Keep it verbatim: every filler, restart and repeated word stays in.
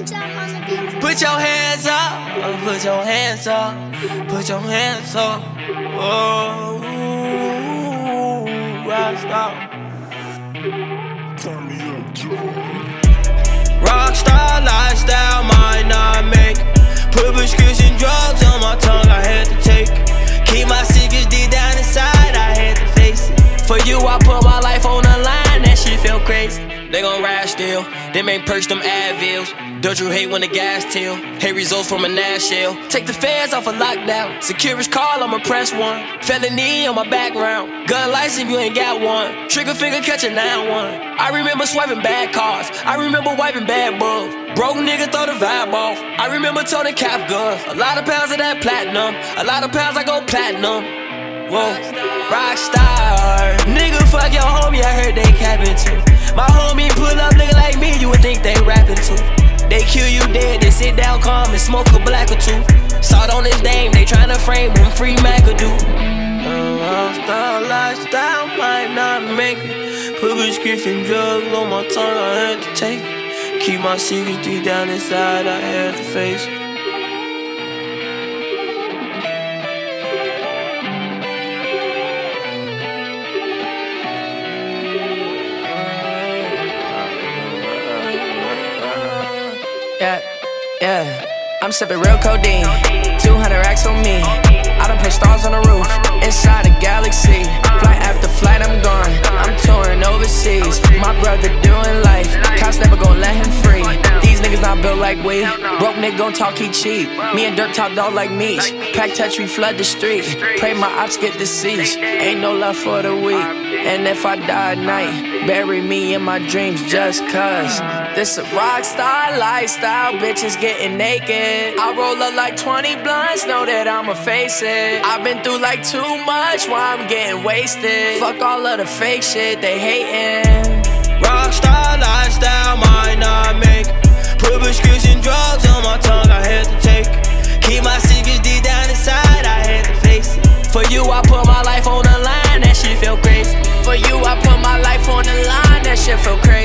Put your hands up, put your hands up, put your hands up. Oh, rockstar. Turn me up, Joe. Rockstar lifestyle might not make. Put prescription drugs on my tongue, I had to take. Keep my secrets deep down inside, I had to face it. For you, I put my life on the line, that shit feel crazy. They gon' ride still, they ain't perch them Advils. Don't you hate when the gas till? Hate results from a Nashville. Take the feds off a lockdown. Securist call, I'ma press one. Felony on my background. Gun license, you ain't got one. Trigger finger catch a nine one. I remember swiping bad cars. I remember wiping bad bugs. Broke nigga throw the vibe off. I remember toting cap guns. A lot of pounds of that platinum. A lot of pounds I go platinum. Whoa, rockstar. Nigga, fuck your homie, I heard they capping too. My homie pull up, nigga like me, you would think they rapping too. They kill you dead, they sit down calm and smoke a black or two. Salt on his name, they tryna frame him, free McAdoo. Uh, rockstar lifestyle might not make it. Put prescription drugs on my tongue, I had to take it. Keep my secrets deep down inside, I had to face it. Yeah, yeah, I'm sipping real codeine, two hundred racks on me. I done put stars on the roof, inside a galaxy. Flight after flight, I'm gone, I'm touring overseas. My brother doing life, cops never gon' let him free. These niggas not built like we, broke nigga gon' talk, he cheap. Me and Dirt talk dog like meats, pack touch, we flood the street. Pray my ops get deceased, ain't no love for the weak. And if I die at night, bury me in my dreams just cause. This a rockstar lifestyle, bitches getting naked. I roll up like twenty blunts, know that I'ma face it. I've been through like too much, why I'm getting wasted. Fuck all of the fake shit, they hating. Rockstar lifestyle might not make. Put prescription drugs on my tongue, I had to take. Keep my secrets deep down inside, I had to face it. For you, I put my life on the line, that shit feel crazy. For you, I put my life on the line, that shit feel crazy.